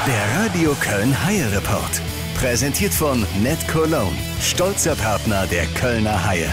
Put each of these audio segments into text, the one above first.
Der Radio Köln Haie Report. Präsentiert von NetCologne, stolzer Partner der Kölner Haie.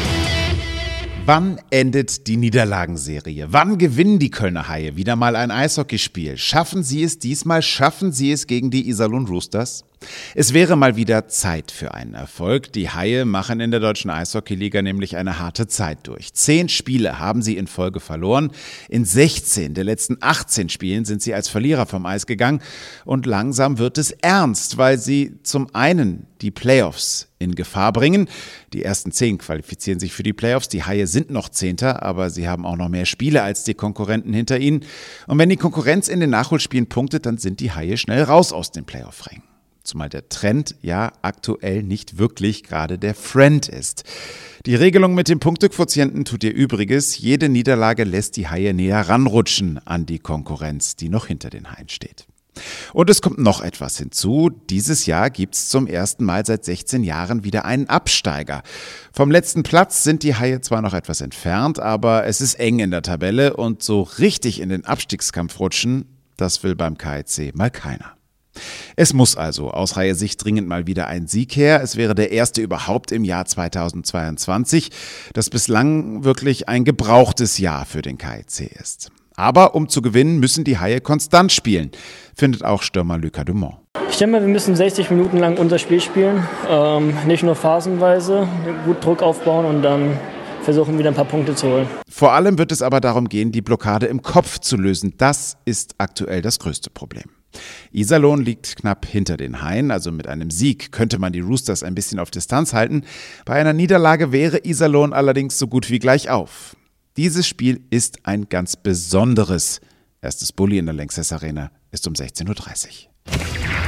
Wann endet die Niederlagenserie? Wann gewinnen die Kölner Haie wieder mal ein Eishockeyspiel? Schaffen sie es diesmal? Schaffen sie es gegen die Iserlohn Roosters? Es wäre mal wieder Zeit für einen Erfolg. Die Haie machen in der deutschen Eishockeyliga nämlich eine harte Zeit durch. 10 Spiele haben sie in Folge verloren. In 16 der letzten 18 Spielen sind sie als Verlierer vom Eis gegangen. Und langsam wird es ernst, weil sie zum einen die Playoffs in Gefahr bringen. Die ersten 10 qualifizieren sich für die Playoffs. Die Haie sind noch 10., aber sie haben auch noch mehr Spiele als die Konkurrenten hinter ihnen. Und wenn die Konkurrenz in den Nachholspielen punktet, dann sind die Haie schnell raus aus den Playoff-Rängen. Zumal der Trend ja aktuell nicht wirklich gerade der Friend ist. Die Regelung mit dem Punktequotienten tut ihr Übriges. Jede Niederlage lässt die Haie näher ranrutschen an die Konkurrenz, die noch hinter den Haien steht. Und es kommt noch etwas hinzu. Dieses Jahr gibt es zum ersten Mal seit 16 Jahren wieder einen Absteiger. Vom letzten Platz sind die Haie zwar noch etwas entfernt, aber es ist eng in der Tabelle und so richtig in den Abstiegskampf rutschen, das will beim KIC mal keiner. Es muss also aus Haie-Sicht dringend mal wieder ein Sieg her. Es wäre der erste überhaupt im Jahr 2022, das bislang wirklich ein gebrauchtes Jahr für den KIC ist. Aber um zu gewinnen, müssen die Haie konstant spielen, findet auch Stürmer Lucas Dumont. Ich denke mal, wir müssen 60 Minuten lang unser Spiel spielen, nicht nur phasenweise, gut Druck aufbauen und dann versuchen, wieder ein paar Punkte zu holen. Vor allem wird es aber darum gehen, die Blockade im Kopf zu lösen. Das ist aktuell das größte Problem. Iserlohn liegt knapp hinter den Haien, also mit einem Sieg könnte man die Roosters ein bisschen auf Distanz halten. Bei einer Niederlage wäre Iserlohn allerdings so gut wie gleich auf. Dieses Spiel ist ein ganz besonderes. Erstes Bulli in der Lanxess Arena ist um 16:30 Uhr.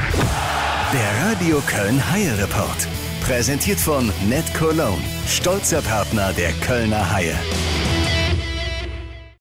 Der Radio Köln Haie Report. Präsentiert von NetCologne, stolzer Partner der Kölner Haie.